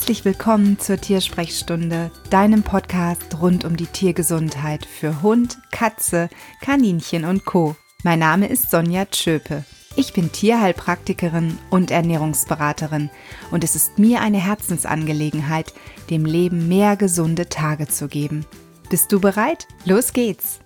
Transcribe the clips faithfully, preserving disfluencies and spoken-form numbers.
Herzlich willkommen zur Tiersprechstunde, deinem Podcast rund um die Tiergesundheit für Hund, Katze, Kaninchen und Co. Mein Name ist Sonja Tschöpe. Ich bin Tierheilpraktikerin und Ernährungsberaterin und es ist mir eine Herzensangelegenheit, dem Leben mehr gesunde Tage zu geben. Bist du bereit? Los geht's!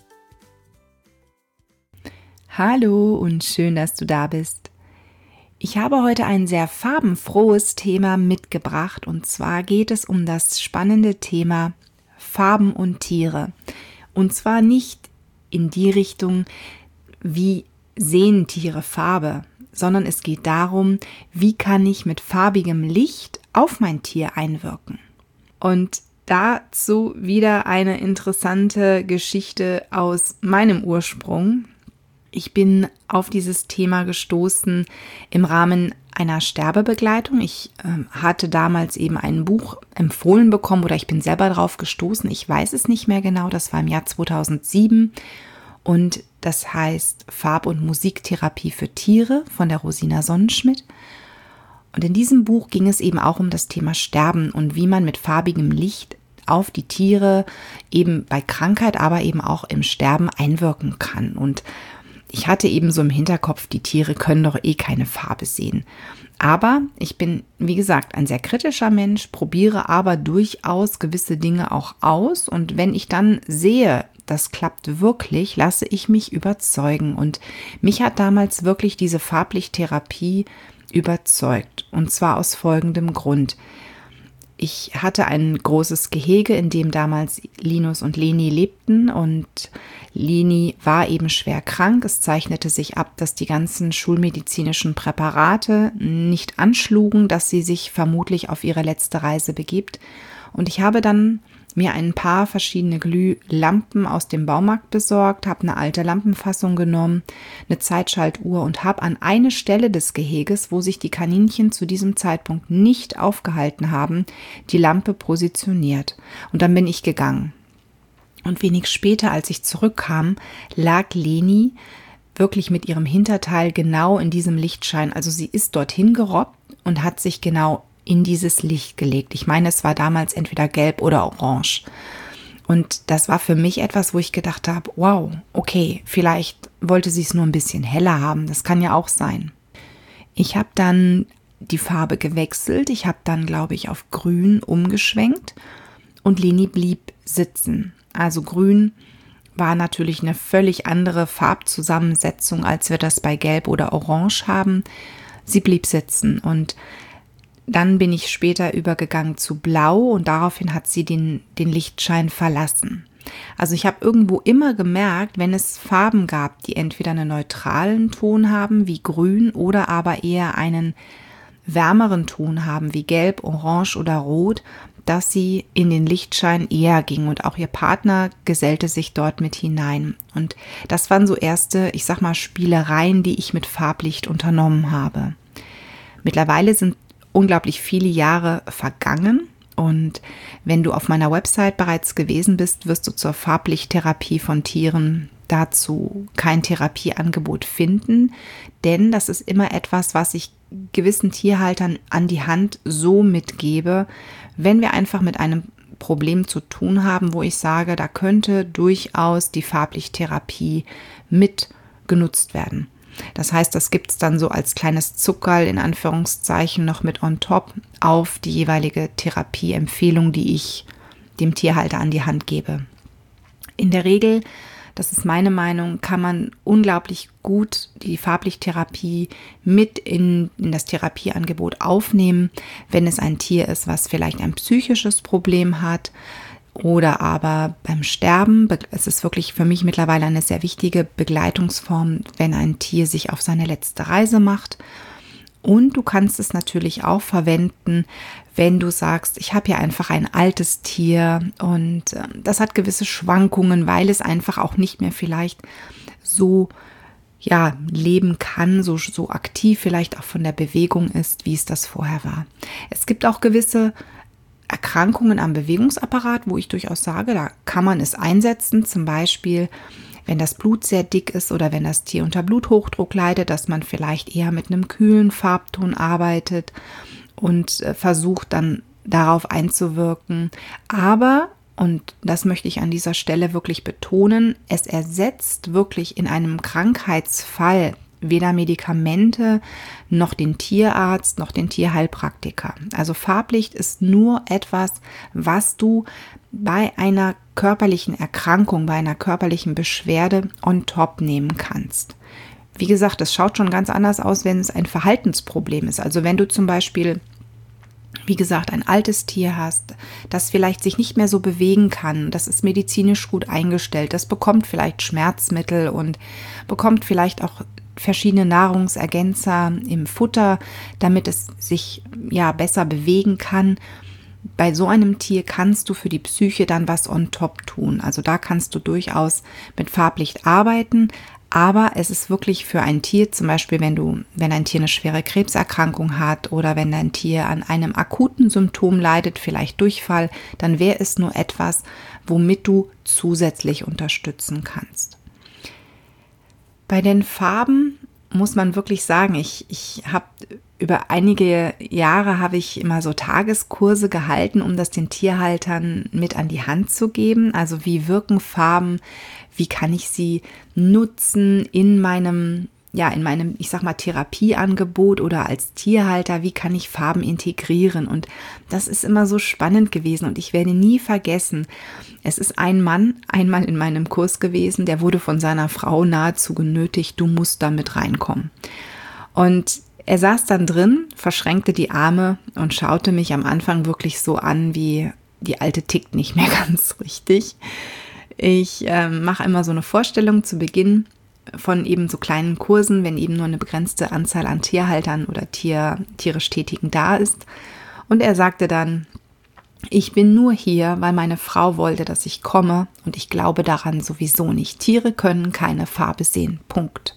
Hallo und schön, dass du da bist. Ich habe heute ein sehr farbenfrohes Thema mitgebracht und zwar geht es um das spannende Thema Farben und Tiere. Und zwar nicht in die Richtung, wie sehen Tiere Farbe, sondern es geht darum, wie kann ich mit farbigem Licht auf mein Tier einwirken. Und dazu wieder eine interessante Geschichte aus meinem Ursprung. Ich bin auf dieses Thema gestoßen im Rahmen einer Sterbebegleitung. Ich äh, hatte damals eben ein Buch empfohlen bekommen oder ich bin selber drauf gestoßen. Ich weiß es nicht mehr genau, das war im Jahr zweitausendsieben und das heißt Farb- und Musiktherapie für Tiere von der Rosina Sonnenschmidt. Und in diesem Buch ging es eben auch um das Thema Sterben und wie man mit farbigem Licht auf die Tiere eben bei Krankheit, aber eben auch im Sterben einwirken kann. Und ich hatte eben so im Hinterkopf, die Tiere können doch eh keine Farbe sehen. Aber ich bin, wie gesagt, ein sehr kritischer Mensch, probiere aber durchaus gewisse Dinge auch aus. Und wenn ich dann sehe, das klappt wirklich, lasse ich mich überzeugen. Und mich hat damals wirklich diese Farblichttherapie überzeugt. Und zwar aus folgendem Grund. Ich hatte ein großes Gehege, in dem damals Linus und Leni lebten und Leni war eben schwer krank. Es zeichnete sich ab, dass die ganzen schulmedizinischen Präparate nicht anschlugen, dass sie sich vermutlich auf ihre letzte Reise begibt. Und ich habe dann mir ein paar verschiedene Glühlampen aus dem Baumarkt besorgt, habe eine alte Lampenfassung genommen, eine Zeitschaltuhr und habe an eine Stelle des Geheges, wo sich die Kaninchen zu diesem Zeitpunkt nicht aufgehalten haben, die Lampe positioniert. Und dann bin ich gegangen. Und wenig später, als ich zurückkam, lag Leni wirklich mit ihrem Hinterteil genau in diesem Lichtschein. Also sie ist dorthin gerobbt und hat sich genau in dieses Licht gelegt. Ich meine, es war damals entweder gelb oder orange. Und das war für mich etwas, wo ich gedacht habe, wow, okay, vielleicht wollte sie es nur ein bisschen heller haben. Das kann ja auch sein. Ich habe dann die Farbe gewechselt. Ich habe dann, glaube ich, auf grün umgeschwenkt und Leni blieb sitzen. Also grün war natürlich eine völlig andere Farbzusammensetzung, als wir das bei gelb oder orange haben. Sie blieb sitzen und dann bin ich später übergegangen zu Blau und daraufhin hat sie den, den Lichtschein verlassen. Also ich habe irgendwo immer gemerkt, wenn es Farben gab, die entweder einen neutralen Ton haben wie Grün oder aber eher einen wärmeren Ton haben wie Gelb, Orange oder Rot, dass sie in den Lichtschein eher ging und auch ihr Partner gesellte sich dort mit hinein. Und das waren so erste, ich sag mal, Spielereien, die ich mit Farblicht unternommen habe. Mittlerweile sind unglaublich viele Jahre vergangen und wenn du auf meiner Website bereits gewesen bist, wirst du zur Farblichttherapie von Tieren dazu kein Therapieangebot finden, denn das ist immer etwas, was ich gewissen Tierhaltern an die Hand so mitgebe, wenn wir einfach mit einem Problem zu tun haben, wo ich sage, da könnte durchaus die Farblichttherapie mit genutzt werden. Das heißt, das gibt es dann so als kleines Zuckerl in Anführungszeichen noch mit on top auf die jeweilige Therapieempfehlung, die ich dem Tierhalter an die Hand gebe. In der Regel, das ist meine Meinung, kann man unglaublich gut die Farblichttherapie mit in, in das Therapieangebot aufnehmen, wenn es ein Tier ist, was vielleicht ein psychisches Problem hat, oder aber beim Sterben. Es ist wirklich für mich mittlerweile eine sehr wichtige Begleitungsform, wenn ein Tier sich auf seine letzte Reise macht. Und du kannst es natürlich auch verwenden, wenn du sagst, ich habe ja einfach ein altes Tier und das hat gewisse Schwankungen, weil es einfach auch nicht mehr vielleicht so ja, leben kann, so, so aktiv vielleicht auch von der Bewegung ist, wie es das vorher war. Es gibt auch gewisse Erkrankungen am Bewegungsapparat, wo ich durchaus sage, da kann man es einsetzen, zum Beispiel wenn das Blut sehr dick ist oder wenn das Tier unter Bluthochdruck leidet, dass man vielleicht eher mit einem kühlen Farbton arbeitet und versucht dann darauf einzuwirken. Aber, und das möchte ich an dieser Stelle wirklich betonen, es ersetzt wirklich in einem Krankheitsfall weder Medikamente noch den Tierarzt noch den Tierheilpraktiker. Also Farblicht ist nur etwas, was du bei einer körperlichen Erkrankung, bei einer körperlichen Beschwerde on top nehmen kannst. Wie gesagt, es schaut schon ganz anders aus, wenn es ein Verhaltensproblem ist. Also wenn du zum Beispiel, wie gesagt, ein altes Tier hast, das vielleicht sich nicht mehr so bewegen kann, das ist medizinisch gut eingestellt, das bekommt vielleicht Schmerzmittel und bekommt vielleicht auch verschiedene Nahrungsergänzer im Futter, damit es sich ja besser bewegen kann. Bei so einem Tier kannst du für die Psyche dann was on top tun. Also da kannst du durchaus mit Farblicht arbeiten, aber es ist wirklich für ein Tier, zum Beispiel wenn du, wenn ein Tier eine schwere Krebserkrankung hat oder wenn dein Tier an einem akuten Symptom leidet, vielleicht Durchfall, dann wäre es nur etwas, womit du zusätzlich unterstützen kannst. Bei den Farben muss man wirklich sagen, ich, ich habe über einige Jahre habe ich immer so Tageskurse gehalten, um das den Tierhaltern mit an die Hand zu geben. Also wie wirken Farben, wie kann ich sie nutzen in meinem, ja, in meinem, ich sag mal, Therapieangebot oder als Tierhalter, wie kann ich Farben integrieren? Und das ist immer so spannend gewesen und ich werde nie vergessen, es ist ein Mann einmal in meinem Kurs gewesen, der wurde von seiner Frau nahezu genötigt, du musst da mit reinkommen. Und er saß dann drin, verschränkte die Arme und schaute mich am Anfang wirklich so an, wie die Alte tickt nicht mehr ganz richtig. Ich äh, mache immer so eine Vorstellung zu Beginn von eben so kleinen Kursen, wenn eben nur eine begrenzte Anzahl an Tierhaltern oder Tier, tierisch Tätigen da ist. Und er sagte dann, ich bin nur hier, weil meine Frau wollte, dass ich komme und ich glaube daran sowieso nicht. Tiere können keine Farbe sehen. Punkt.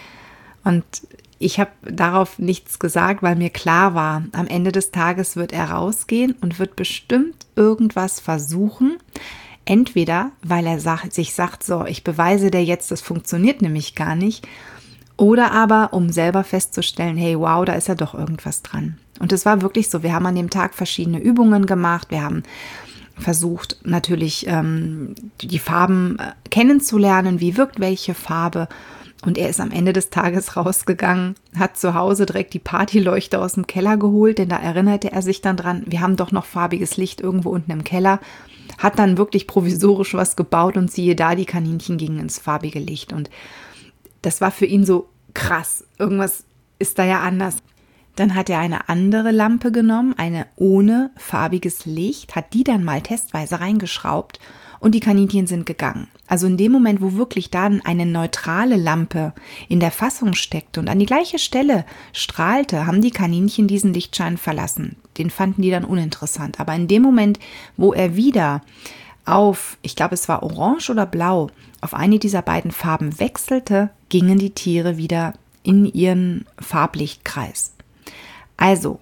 Und ich habe darauf nichts gesagt, weil mir klar war, am Ende des Tages wird er rausgehen und wird bestimmt irgendwas versuchen. Entweder, weil er sagt, sich sagt, so, ich beweise dir jetzt, das funktioniert nämlich gar nicht. Oder aber, um selber festzustellen, hey, wow, da ist ja doch irgendwas dran. Und es war wirklich so, wir haben an dem Tag verschiedene Übungen gemacht. Wir haben versucht, natürlich ähm, die Farben äh, kennenzulernen, wie wirkt welche Farbe. Und er ist am Ende des Tages rausgegangen, hat zu Hause direkt die Partyleuchte aus dem Keller geholt, denn da erinnerte er sich dann dran, wir haben doch noch farbiges Licht irgendwo unten im Keller, hat dann wirklich provisorisch was gebaut und siehe da, die Kaninchen gingen ins farbige Licht. Und das war für ihn so krass, irgendwas ist da ja anders. Dann hat er eine andere Lampe genommen, eine ohne farbiges Licht, hat die dann mal testweise reingeschraubt und die Kaninchen sind gegangen. Also in dem Moment, wo wirklich dann eine neutrale Lampe in der Fassung steckte und an die gleiche Stelle strahlte, haben die Kaninchen diesen Lichtschein verlassen. Den fanden die dann uninteressant. Aber in dem Moment, wo er wieder auf, ich glaube es war orange oder blau, auf eine dieser beiden Farben wechselte, gingen die Tiere wieder in ihren Farblichtkreis. Also,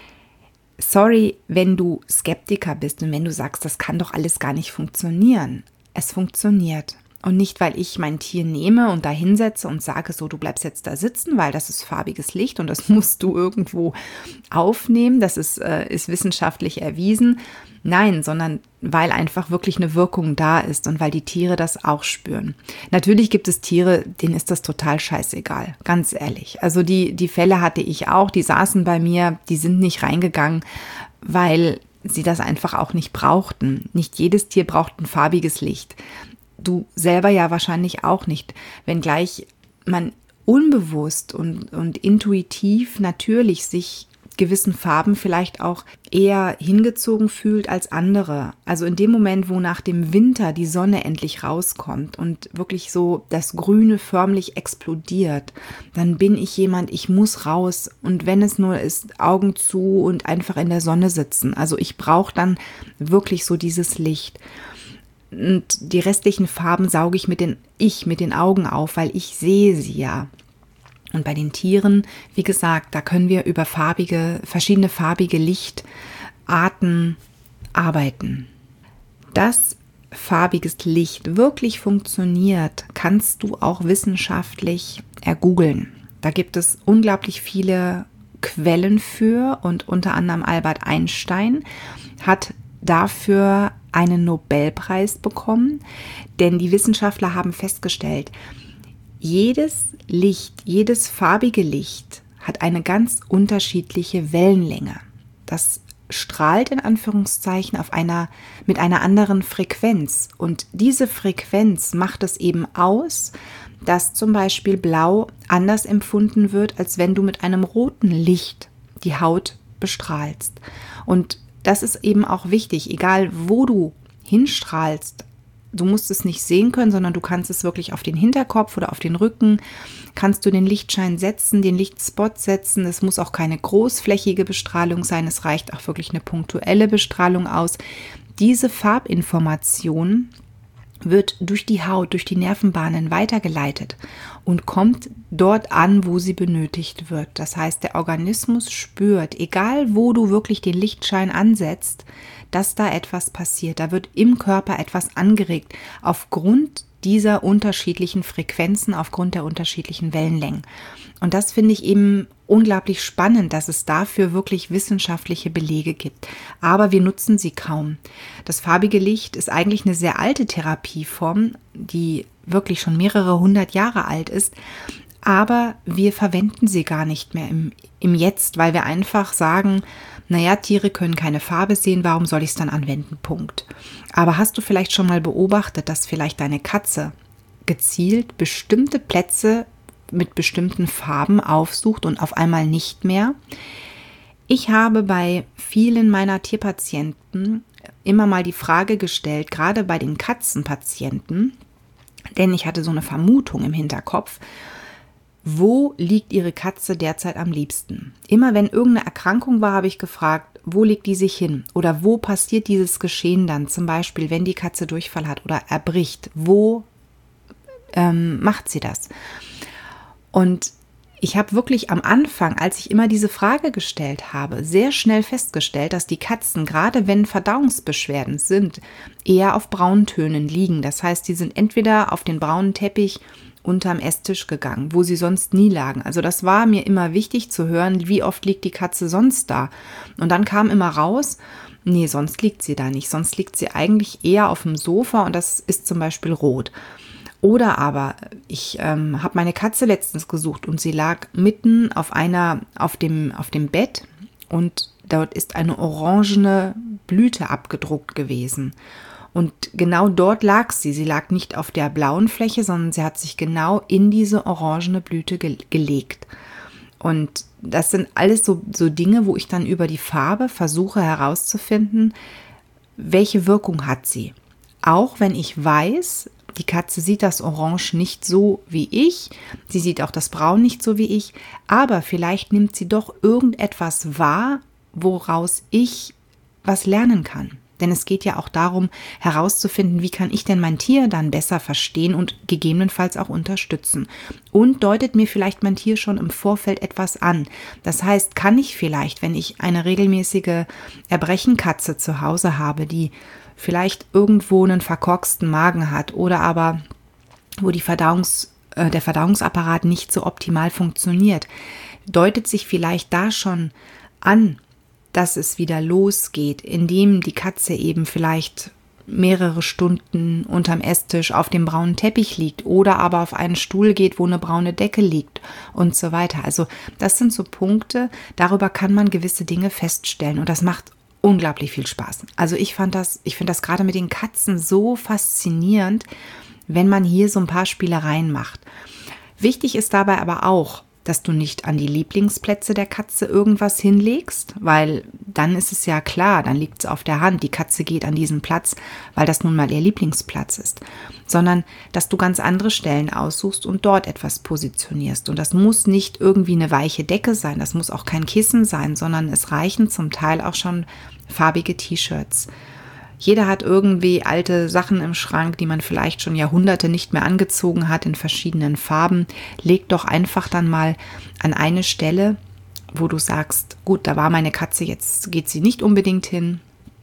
sorry, wenn du Skeptiker bist und wenn du sagst, das kann doch alles gar nicht funktionieren. Es funktioniert. Und nicht, weil ich mein Tier nehme und da hinsetze und sage, so, du bleibst jetzt da sitzen, weil das ist farbiges Licht und das musst du irgendwo aufnehmen. Das ist, äh, ist wissenschaftlich erwiesen. Nein, sondern weil einfach wirklich eine Wirkung da ist und weil die Tiere das auch spüren. Natürlich gibt es Tiere, denen ist das total scheißegal, ganz ehrlich. Also die, die Fälle hatte ich auch, die saßen bei mir, die sind nicht reingegangen, weil sie das einfach auch nicht brauchten. Nicht jedes Tier braucht ein farbiges Licht. Du selber ja wahrscheinlich auch nicht, wenngleich man unbewusst und, und intuitiv natürlich sich gewissen Farben vielleicht auch eher hingezogen fühlt als andere. Also in dem Moment, wo nach dem Winter die Sonne endlich rauskommt und wirklich so das Grüne förmlich explodiert, dann bin ich jemand, ich muss raus und wenn es nur ist, Augen zu und einfach in der Sonne sitzen. Also ich brauche dann wirklich so dieses Licht. Und die restlichen Farben sauge ich mit den, ich mit den Augen auf, weil ich sehe sie ja. Und bei den Tieren, wie gesagt, da können wir über farbige, verschiedene farbige Lichtarten arbeiten. Dass farbiges Licht wirklich funktioniert, kannst du auch wissenschaftlich ergoogeln. Da gibt es unglaublich viele Quellen für und unter anderem Albert Einstein hat dafür einen Nobelpreis bekommen, denn die Wissenschaftler haben festgestellt, jedes Licht, jedes farbige Licht hat eine ganz unterschiedliche Wellenlänge. Das strahlt in Anführungszeichen auf einer, mit einer anderen Frequenz. Und diese Frequenz macht es eben aus, dass zum Beispiel Blau anders empfunden wird, als wenn du mit einem roten Licht die Haut bestrahlst. Und das ist eben auch wichtig, egal wo du hinstrahlst. Du musst es nicht sehen können, sondern du kannst es wirklich auf den Hinterkopf oder auf den Rücken, kannst du den Lichtschein setzen, den Lichtspot setzen. Es muss auch keine großflächige Bestrahlung sein, es reicht auch wirklich eine punktuelle Bestrahlung aus. Diese Farbinformation wird durch die Haut, durch die Nervenbahnen weitergeleitet und kommt dort an, wo sie benötigt wird. Das heißt, der Organismus spürt, egal wo du wirklich den Lichtschein ansetzt, dass da etwas passiert. Da wird im Körper etwas angeregt aufgrund dieser unterschiedlichen Frequenzen, aufgrund der unterschiedlichen Wellenlängen. Und das finde ich eben unglaublich spannend, dass es dafür wirklich wissenschaftliche Belege gibt. Aber wir nutzen sie kaum. Das farbige Licht ist eigentlich eine sehr alte Therapieform, die wirklich schon mehrere hundert Jahre alt ist. Aber wir verwenden sie gar nicht mehr im, im Jetzt, weil wir einfach sagen, naja, Tiere können keine Farbe sehen, warum soll ich es dann anwenden? Punkt. Aber hast du vielleicht schon mal beobachtet, dass vielleicht deine Katze gezielt bestimmte Plätze mit bestimmten Farben aufsucht und auf einmal nicht mehr? Ich habe bei vielen meiner Tierpatienten immer mal die Frage gestellt, gerade bei den Katzenpatienten, denn ich hatte so eine Vermutung im Hinterkopf, wo liegt Ihre Katze derzeit am liebsten? Immer wenn irgendeine Erkrankung war, habe ich gefragt, wo legt die sich hin? Oder wo passiert dieses Geschehen dann? Zum Beispiel, wenn die Katze Durchfall hat oder erbricht, wo ähm, macht sie das? Und ich habe wirklich am Anfang, als ich immer diese Frage gestellt habe, sehr schnell festgestellt, dass die Katzen, gerade wenn Verdauungsbeschwerden sind, eher auf Brauntönen liegen. Das heißt, die sind entweder auf den braunen Teppich unterm Esstisch gegangen, wo sie sonst nie lagen. Also das war mir immer wichtig zu hören, wie oft liegt die Katze sonst da. Und dann kam immer raus, nee, sonst liegt sie da nicht. Sonst liegt sie eigentlich eher auf dem Sofa und das ist zum Beispiel rot. Oder aber ich ähm, habe meine Katze letztens gesucht und sie lag mitten auf einer, auf dem, auf dem Bett und dort ist eine orangene Blüte abgedruckt gewesen. Und genau dort lag sie. Sie lag nicht auf der blauen Fläche, sondern sie hat sich genau in diese orangene Blüte ge- gelegt. Und das sind alles so, so Dinge, wo ich dann über die Farbe versuche herauszufinden, welche Wirkung hat sie. Auch wenn ich weiß, die Katze sieht das Orange nicht so wie ich, sie sieht auch das Braun nicht so wie ich, aber vielleicht nimmt sie doch irgendetwas wahr, woraus ich was lernen kann. Denn es geht ja auch darum, herauszufinden, wie kann ich denn mein Tier dann besser verstehen und gegebenenfalls auch unterstützen. Und deutet mir vielleicht mein Tier schon im Vorfeld etwas an. Das heißt, kann ich vielleicht, wenn ich eine regelmäßige Erbrechenkatze zu Hause habe, die vielleicht irgendwo einen verkorksten Magen hat oder aber wo die Verdauungs, äh, der Verdauungsapparat nicht so optimal funktioniert, deutet sich vielleicht da schon an, dass es wieder losgeht, indem die Katze eben vielleicht mehrere Stunden unterm Esstisch auf dem braunen Teppich liegt oder aber auf einen Stuhl geht, wo eine braune Decke liegt und so weiter. Also das sind so Punkte, darüber kann man gewisse Dinge feststellen und das macht unglaublich viel Spaß. Also ich fand das, ich finde das gerade mit den Katzen so faszinierend, wenn man hier so ein paar Spielereien macht. Wichtig ist dabei aber auch, dass du nicht an die Lieblingsplätze der Katze irgendwas hinlegst, weil dann ist es ja klar, dann liegt es auf der Hand, die Katze geht an diesen Platz, weil das nun mal ihr Lieblingsplatz ist, sondern dass du ganz andere Stellen aussuchst und dort etwas positionierst. Und das muss nicht irgendwie eine weiche Decke sein, das muss auch kein Kissen sein, sondern es reichen zum Teil auch schon farbige T-Shirts. Jeder hat irgendwie alte Sachen im Schrank, die man vielleicht schon Jahrhunderte nicht mehr angezogen hat in verschiedenen Farben. Leg doch einfach dann mal an eine Stelle, wo du sagst, gut, da war meine Katze, jetzt geht sie nicht unbedingt hin.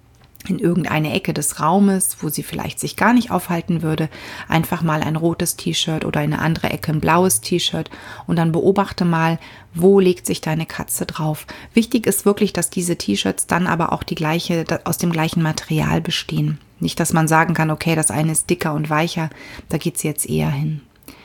in irgendeine Ecke des Raumes, wo sie vielleicht sich gar nicht aufhalten würde, einfach mal ein rotes T-Shirt oder in eine andere Ecke ein blaues T-Shirt und dann beobachte mal, wo legt sich deine Katze drauf. Wichtig ist wirklich, dass diese T-Shirts dann aber auch die gleiche, aus dem gleichen Material bestehen. Nicht, dass man sagen kann, okay, das eine ist dicker und weicher, da geht sie jetzt eher hin.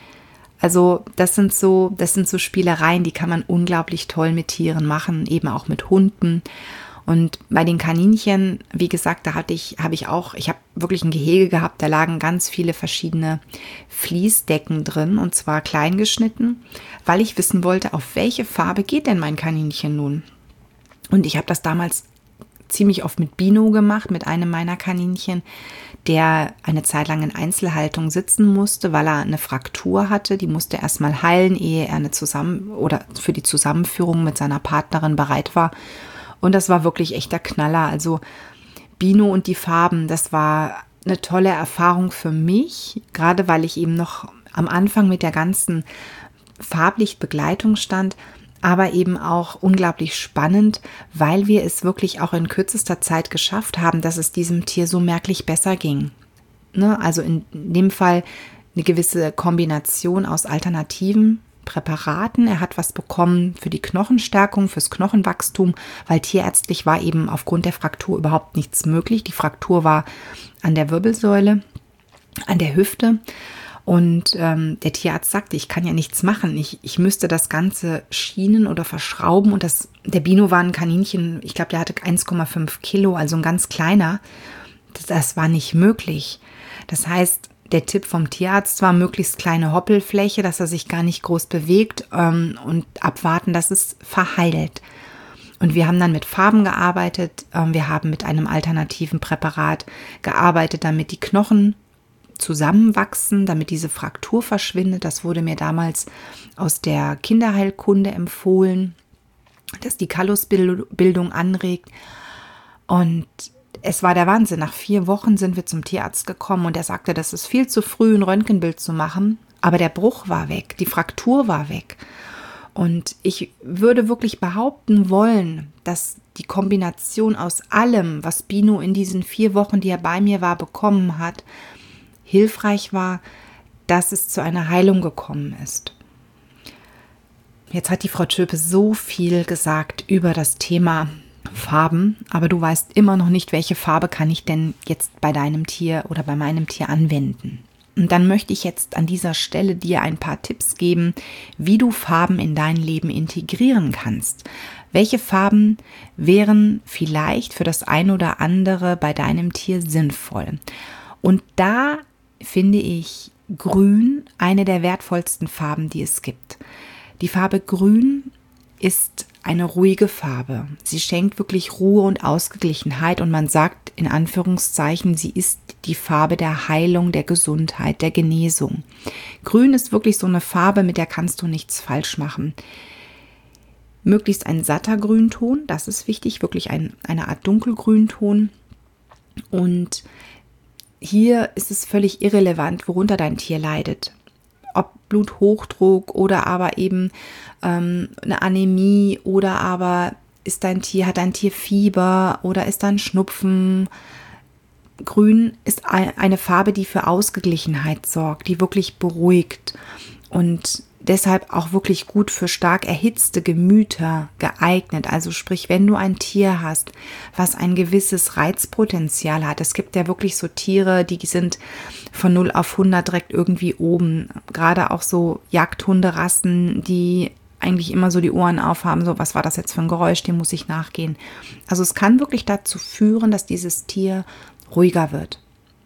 Also das sind so, das sind so Spielereien, die kann man unglaublich toll mit Tieren machen, eben auch mit Hunden. Und bei den Kaninchen, wie gesagt, da hatte ich, habe ich auch, ich habe wirklich ein Gehege gehabt, da lagen ganz viele verschiedene Fließdecken drin und zwar klein geschnitten, weil ich wissen wollte, auf welche Farbe geht denn mein Kaninchen nun? Und ich habe das damals ziemlich oft mit Bino gemacht, mit einem meiner Kaninchen, der eine Zeit lang in Einzelhaltung sitzen musste, weil er eine Fraktur hatte. Die musste erstmal heilen, ehe er eine zusammen oder für die Zusammenführung mit seiner Partnerin bereit war. Und das war wirklich echter Knaller. Also Bino und die Farben, das war eine tolle Erfahrung für mich, gerade weil ich eben noch am Anfang mit der ganzen Farblichtbegleitung stand, aber eben auch unglaublich spannend, weil wir es wirklich auch in kürzester Zeit geschafft haben, dass es diesem Tier so merklich besser ging. Ne? Also in dem Fall eine gewisse Kombination aus alternativen Präparaten. Er hat was bekommen für die Knochenstärkung, fürs Knochenwachstum, weil tierärztlich war eben aufgrund der Fraktur überhaupt nichts möglich. Die Fraktur war an der Wirbelsäule, an der Hüfte. Und ähm, der Tierarzt sagte, ich kann ja nichts machen. Ich, ich müsste das Ganze schienen oder verschrauben. Und das, der Bino war ein Kaninchen, ich glaube, der hatte eins Komma fünf Kilo, also ein ganz kleiner. Das, das war nicht möglich. Das heißt, der Tipp vom Tierarzt war, möglichst kleine Hoppelfläche, dass er sich gar nicht groß bewegt ähm, und abwarten, dass es verheilt. Und wir haben dann mit Farben gearbeitet. Ähm, wir haben mit einem alternativen Präparat gearbeitet, damit die Knochen zusammenwachsen, damit diese Fraktur verschwindet. Das wurde mir damals aus der Kinderheilkunde empfohlen, dass die Kallusbildung anregt. Und es war der Wahnsinn. Nach vier Wochen sind wir zum Tierarzt gekommen und er sagte, das ist viel zu früh, ein Röntgenbild zu machen. Aber der Bruch war weg, die Fraktur war weg. Und ich würde wirklich behaupten wollen, dass die Kombination aus allem, was Bino in diesen vier Wochen, die er bei mir war, bekommen hat, hilfreich war, dass es zu einer Heilung gekommen ist. Jetzt hat die Frau Tschöpe so viel gesagt über das Thema Farben, aber du weißt immer noch nicht, welche Farbe kann ich denn jetzt bei deinem Tier oder bei meinem Tier anwenden. Und dann möchte ich jetzt an dieser Stelle dir ein paar Tipps geben, wie du Farben in dein Leben integrieren kannst. Welche Farben wären vielleicht für das ein oder andere bei deinem Tier sinnvoll? Und da finde ich Grün eine der wertvollsten Farben, die es gibt. Die Farbe Grün ist eine ruhige Farbe. Sie schenkt wirklich Ruhe und Ausgeglichenheit und man sagt in Anführungszeichen, sie ist die Farbe der Heilung, der Gesundheit, der Genesung. Grün ist wirklich so eine Farbe, mit der kannst du nichts falsch machen. Möglichst ein satter Grünton, das ist wichtig, wirklich ein, eine Art Dunkelgrünton. Und hier ist es völlig irrelevant, worunter dein Tier leidet. Ob Bluthochdruck oder aber eben ähm, eine Anämie oder aber ist dein Tier, hat dein Tier Fieber oder ist da ein Schnupfen. Grün ist eine Farbe, die für Ausgeglichenheit sorgt, die wirklich beruhigt und deshalb auch wirklich gut für stark erhitzte Gemüter geeignet. Also sprich, wenn du ein Tier hast, was ein gewisses Reizpotenzial hat. Es gibt ja wirklich so Tiere, die sind von null auf hundert direkt irgendwie oben. Gerade auch so Jagdhunderassen, die eigentlich immer so die Ohren aufhaben, so was war das jetzt für ein Geräusch, dem muss ich nachgehen. Also es kann wirklich dazu führen, dass dieses Tier ruhiger wird.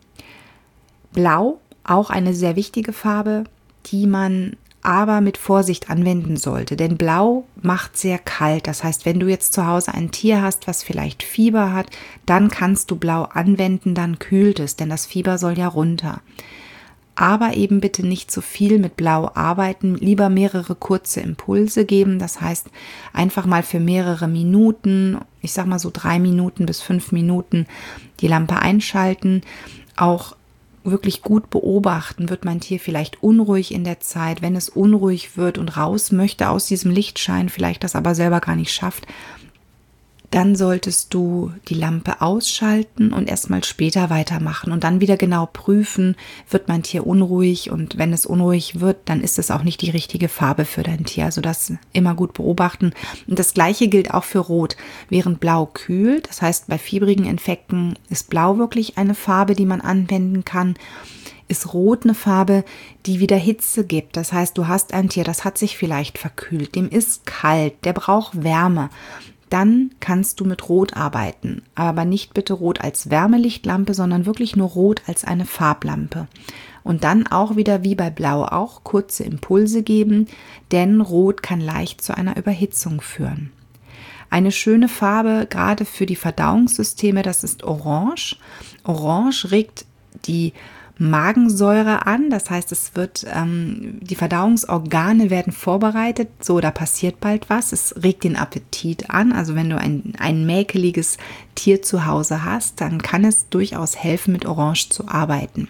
Blau, auch eine sehr wichtige Farbe, die man aber mit Vorsicht anwenden sollte, denn Blau macht sehr kalt. Das heißt, wenn du jetzt zu Hause ein Tier hast, was vielleicht Fieber hat, dann kannst du Blau anwenden, dann kühlt es, denn das Fieber soll ja runter. Aber eben bitte nicht zu viel mit Blau arbeiten, lieber mehrere kurze Impulse geben, das heißt einfach mal für mehrere Minuten, ich sag mal so drei Minuten bis fünf Minuten die Lampe einschalten, auch wirklich gut beobachten, wird mein Tier vielleicht unruhig in der Zeit, wenn es unruhig wird und raus möchte aus diesem Lichtschein, vielleicht das aber selber gar nicht schafft, dann solltest du die Lampe ausschalten und erstmal später weitermachen und dann wieder genau prüfen, wird mein Tier unruhig, und wenn es unruhig wird, dann ist es auch nicht die richtige Farbe für dein Tier. Also das immer gut beobachten. Und das Gleiche gilt auch für Rot. Während Blau kühlt, das heißt bei fiebrigen Infekten ist Blau wirklich eine Farbe, die man anwenden kann, ist Rot eine Farbe, die wieder Hitze gibt. Das heißt, du hast ein Tier, das hat sich vielleicht verkühlt, dem ist kalt, der braucht Wärme. Dann kannst du mit Rot arbeiten, aber nicht bitte Rot als Wärmelichtlampe, sondern wirklich nur Rot als eine Farblampe. Und dann auch wieder wie bei Blau auch kurze Impulse geben, denn Rot kann leicht zu einer Überhitzung führen. Eine schöne Farbe, gerade für die Verdauungssysteme, das ist Orange. Orange regt die Magensäure an, das heißt, es wird, ähm, die Verdauungsorgane werden vorbereitet, so, da passiert bald was, es regt den Appetit an, also wenn du ein, ein mäkeliges Tier zu Hause hast, dann kann es durchaus helfen, mit Orange zu arbeiten.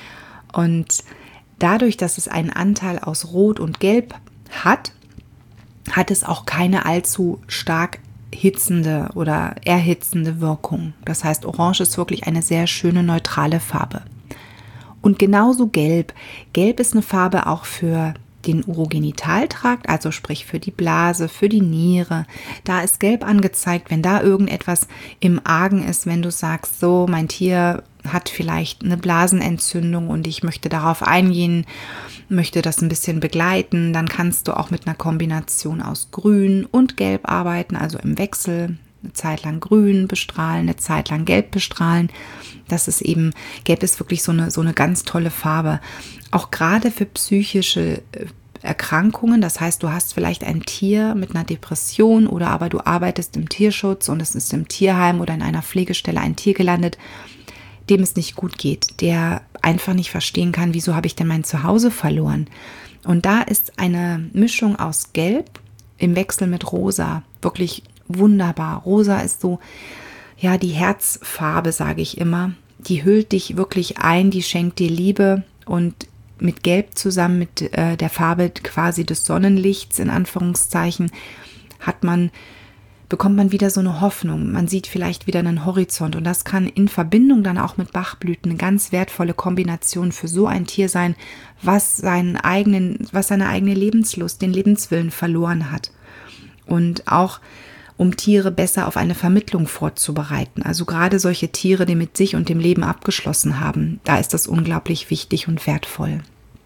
Und dadurch, dass es einen Anteil aus Rot und Gelb hat, hat es auch keine allzu stark hitzende oder erhitzende Wirkung. Das heißt, Orange ist wirklich eine sehr schöne neutrale Farbe. Und genauso Gelb. Gelb ist eine Farbe auch für den Urogenitaltrakt, also sprich für die Blase, für die Niere. Da ist Gelb angezeigt, wenn da irgendetwas im Argen ist, wenn du sagst, so, mein Tier hat vielleicht eine Blasenentzündung und ich möchte darauf eingehen, möchte das ein bisschen begleiten, dann kannst du auch mit einer Kombination aus Grün und Gelb arbeiten, also im Wechsel. Eine Zeit lang grün bestrahlen, eine Zeit lang gelb bestrahlen. Das ist eben, Gelb ist wirklich so eine, so eine ganz tolle Farbe. Auch gerade für psychische Erkrankungen, das heißt, du hast vielleicht ein Tier mit einer Depression oder aber du arbeitest im Tierschutz und es ist im Tierheim oder in einer Pflegestelle ein Tier gelandet, dem es nicht gut geht, der einfach nicht verstehen kann, wieso habe ich denn mein Zuhause verloren. Und da ist eine Mischung aus Gelb im Wechsel mit Rosa wirklich wunderbar. Rosa ist so, ja, die Herzfarbe, sage ich immer. Die hüllt dich wirklich ein, die schenkt dir Liebe, und mit Gelb zusammen mit äh, der Farbe quasi des Sonnenlichts, in Anführungszeichen, hat man, bekommt man wieder so eine Hoffnung. Man sieht vielleicht wieder einen Horizont, und das kann in Verbindung dann auch mit Bachblüten eine ganz wertvolle Kombination für so ein Tier sein, was seinen eigenen, was seine eigene Lebenslust, den Lebenswillen verloren hat. Und auch um Tiere besser auf eine Vermittlung vorzubereiten. Also gerade solche Tiere, die mit sich und dem Leben abgeschlossen haben, da ist das unglaublich wichtig und wertvoll.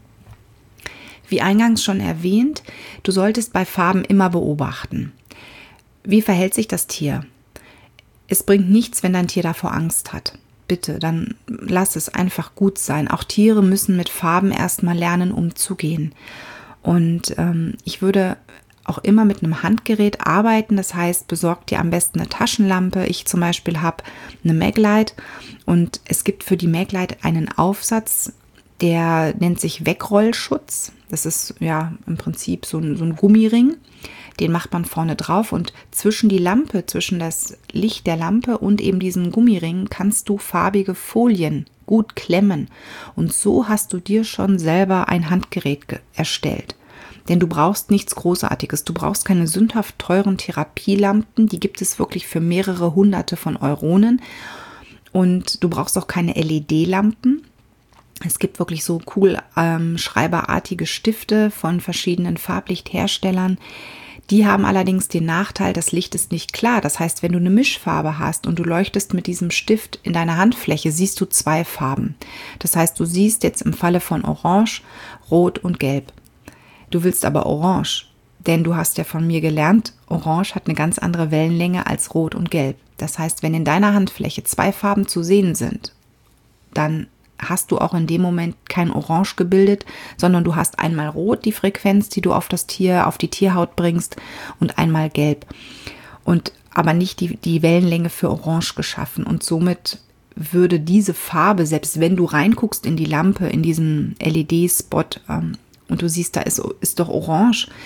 Wie eingangs schon erwähnt, du solltest bei Farben immer beobachten. Wie verhält sich das Tier? Es bringt nichts, wenn dein Tier davor Angst hat. Bitte, dann lass es einfach gut sein. Auch Tiere müssen mit Farben erstmal lernen, umzugehen. Und ähm, ich würde auch immer mit einem Handgerät arbeiten, das heißt, besorgt dir am besten eine Taschenlampe. Ich zum Beispiel habe eine Maglite, und es gibt für die Maglite einen Aufsatz, der nennt sich Wegrollschutz. Das ist ja im Prinzip so ein, so ein Gummiring, den macht man vorne drauf, und zwischen die Lampe, zwischen das Licht der Lampe und eben diesen Gummiring kannst du farbige Folien gut klemmen, und so hast du dir schon selber ein Handgerät ge- erstellt. Denn du brauchst nichts Großartiges. Du brauchst keine sündhaft teuren Therapielampen. Die gibt es wirklich für mehrere hunderte von Euronen. Und du brauchst auch keine L E D-Lampen. Es gibt wirklich so cool ähm, schreiberartige Stifte von verschiedenen Farblichtherstellern. Die haben allerdings den Nachteil, das Licht ist nicht klar. Das heißt, wenn du eine Mischfarbe hast und du leuchtest mit diesem Stift in deiner Handfläche, siehst du zwei Farben. Das heißt, du siehst jetzt im Falle von Orange, Rot und Gelb. Du willst aber Orange, denn du hast ja von mir gelernt, Orange hat eine ganz andere Wellenlänge als Rot und Gelb. Das heißt, wenn in deiner Handfläche zwei Farben zu sehen sind, dann hast du auch in dem Moment kein Orange gebildet, sondern du hast einmal Rot, die Frequenz, die du auf das Tier, auf die Tierhaut bringst, und einmal Gelb. Und aber nicht die, die Wellenlänge für Orange geschaffen. Und somit würde diese Farbe, selbst wenn du reinguckst in die Lampe, in diesen L E D-Spot, ähm, und du siehst, da ist, ist doch Orange,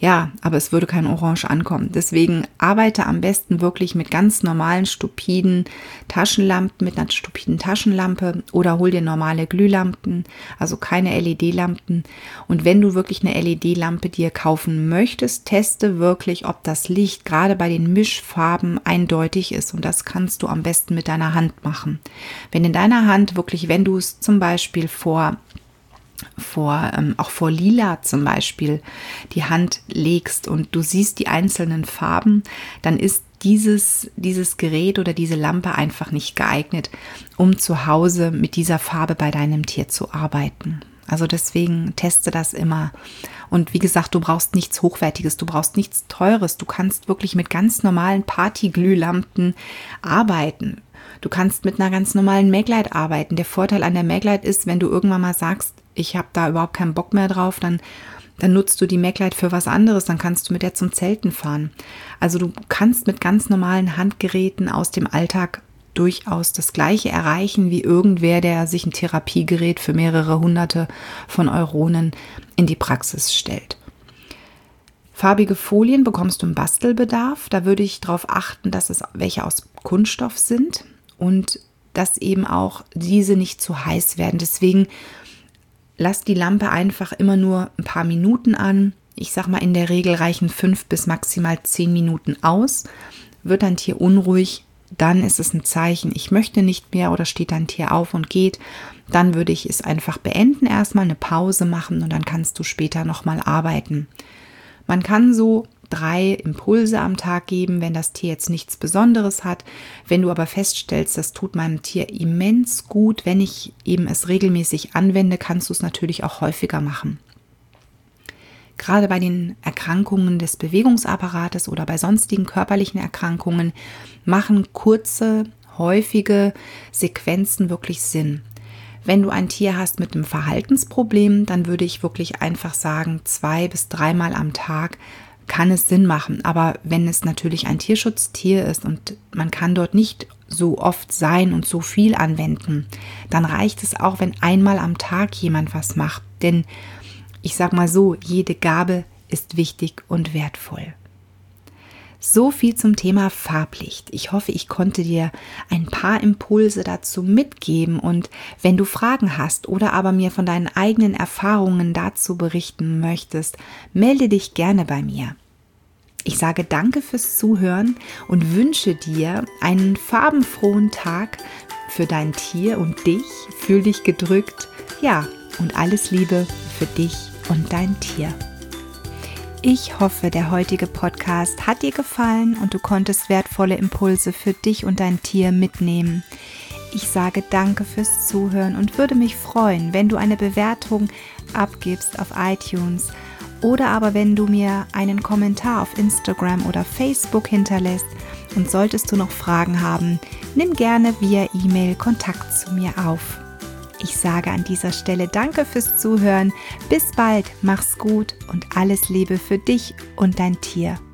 Ja, aber es würde kein Orange ankommen. Deswegen arbeite am besten wirklich mit ganz normalen, stupiden Taschenlampen, mit einer stupiden Taschenlampe oder hol dir normale Glühlampen, also keine L E D-Lampen. Und wenn du wirklich eine L E D-Lampe dir kaufen möchtest, teste wirklich, ob das Licht gerade bei den Mischfarben eindeutig ist. Und das kannst du am besten mit deiner Hand machen. Wenn in deiner Hand wirklich, wenn du es zum Beispiel vor vor, ähm, auch vor Lila zum Beispiel die Hand legst und du siehst die einzelnen Farben, dann ist dieses, dieses Gerät oder diese Lampe einfach nicht geeignet, um zu Hause mit dieser Farbe bei deinem Tier zu arbeiten. Also deswegen teste das immer. Und wie gesagt, du brauchst nichts Hochwertiges, du brauchst nichts Teures. Du kannst wirklich mit ganz normalen Partyglühlampen arbeiten. Du kannst mit einer ganz normalen Maglite arbeiten. Der Vorteil an der Maglite ist, wenn du irgendwann mal sagst, ich habe da überhaupt keinen Bock mehr drauf, dann, dann nutzt du die Maglite für was anderes, dann kannst du mit der zum Zelten fahren. Also du kannst mit ganz normalen Handgeräten aus dem Alltag durchaus das Gleiche erreichen, wie irgendwer, der sich ein Therapiegerät für mehrere hunderte von Euronen in die Praxis stellt. Farbige Folien bekommst du im Bastelbedarf. Da würde ich darauf achten, dass es welche aus Kunststoff sind und dass eben auch diese nicht zu heiß werden. Deswegen lass die Lampe einfach immer nur ein paar Minuten an. Ich sag mal, in der Regel reichen fünf bis maximal zehn Minuten aus. Wird dein Tier unruhig, dann ist es ein Zeichen, ich möchte nicht mehr, oder steht dein Tier auf und geht. Dann würde ich es einfach beenden, erstmal eine Pause machen und dann kannst du später nochmal arbeiten. Man kann so drei Impulse am Tag geben, wenn das Tier jetzt nichts Besonderes hat. Wenn du aber feststellst, das tut meinem Tier immens gut, wenn ich eben es regelmäßig anwende, kannst du es natürlich auch häufiger machen. Gerade bei den Erkrankungen des Bewegungsapparates oder bei sonstigen körperlichen Erkrankungen machen kurze, häufige Sequenzen wirklich Sinn. Wenn du ein Tier hast mit einem Verhaltensproblem, dann würde ich wirklich einfach sagen, zwei bis dreimal am Tag kann es Sinn machen. Aber wenn es natürlich ein Tierschutztier ist und man kann dort nicht so oft sein und so viel anwenden, dann reicht es auch, wenn einmal am Tag jemand was macht. Denn ich sag mal so, jede Gabe ist wichtig und wertvoll. So viel zum Thema Farblicht. Ich hoffe, ich konnte dir ein paar Impulse dazu mitgeben und wenn du Fragen hast oder aber mir von deinen eigenen Erfahrungen dazu berichten möchtest, melde dich gerne bei mir. Ich sage danke fürs Zuhören und wünsche dir einen farbenfrohen Tag für dein Tier und dich. Fühl dich gedrückt. Ja, und alles Liebe für dich und dein Tier. Ich hoffe, der heutige Podcast hat dir gefallen und du konntest wertvolle Impulse für dich und dein Tier mitnehmen. Ich sage danke fürs Zuhören und würde mich freuen, wenn du eine Bewertung abgibst auf iTunes oder aber wenn du mir einen Kommentar auf Instagram oder Facebook hinterlässt. Und solltest du noch Fragen haben, nimm gerne via E-Mail Kontakt zu mir auf. Ich sage an dieser Stelle danke fürs Zuhören. Bis bald, mach's gut und alles Liebe für dich und dein Tier.